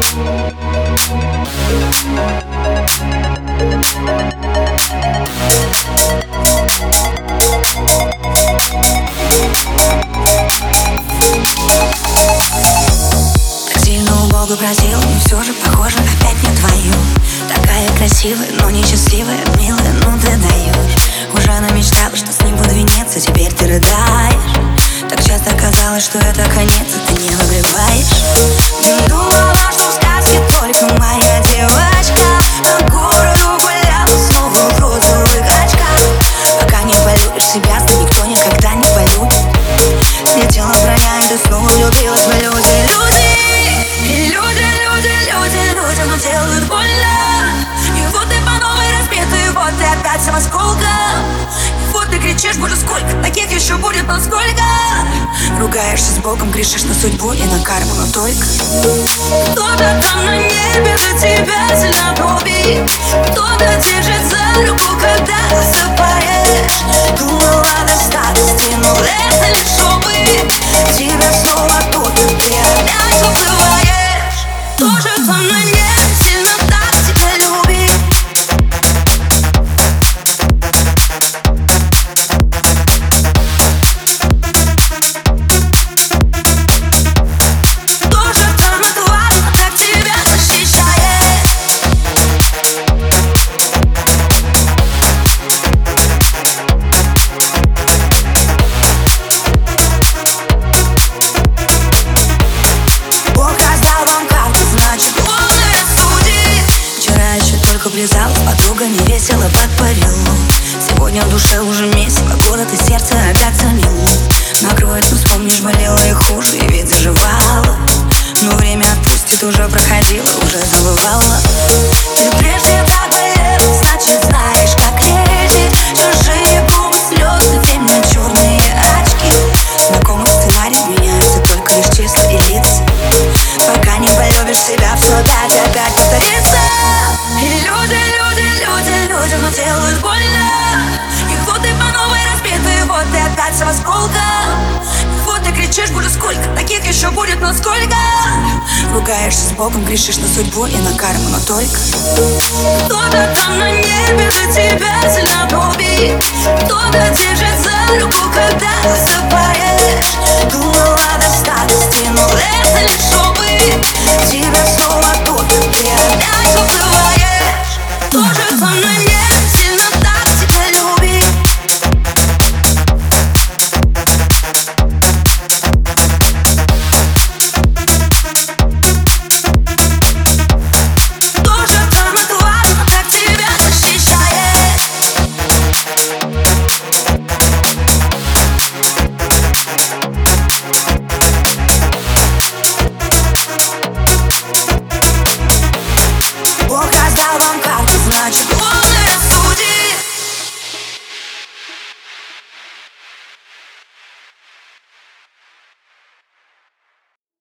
Долго просил, но все же похоже опять не твою. Такая красивая, но несчастливая, милая, ну ты даешь. Уже намечтала, что с ним буду венец, теперь ты рыдаешь. Так часто казалось, что это конец, а ты не выгребаешь. Ты думала, что в сказке только моя девочка по городу гуляла снова в розовых очках. Пока не полюбишь себя, то никто никогда не полюбит. Слетела броня, и ты снова влюбилась в люди. Людям делают больно. И вот ты по новой разбитый, и вот ты опять всем осколком. И вот ты кричишь, боже, сколько таких еще будет, но сколько. Ругаешься с Богом, грешишь на судьбу и на карму, но только кто-то там на небе за тебя сильно трубит. Кто-то держит за руку, когда засыпаешь. Думала, достаточно, но это лишь чтобы тебя снова тут, ты опять уплываешь. Тоже там на небе сильно так тебя любит. Тоже там отважно так тебя защищает. Бог раздал вам карты, значит он и судит. Вчера еще только влезала, подруга невесело подпарила. Сегодня в душе уже месиво, город и сердце опять заняло. Накроет, но вспомнишь, болело и хуже, и ведь заживало. Но время отпустит, уже проходило, уже забывала. Ты прежде так болела, значит знаешь, как лезет. Чужие губы, слезы, темно-черные очки. Знакомый сценарий, меняются только лишь числа и лица. Пока не полюбишь себя, все опять повторится. И людям делают больно. И вот ты по новой разбитый, вот ты опять с осколком. И вот ты кричишь, боже, сколько таких еще будет, но сколько. Ругаешься с Богом, грешишь на судьбу и на карму, но только кто-то там на небе за тебя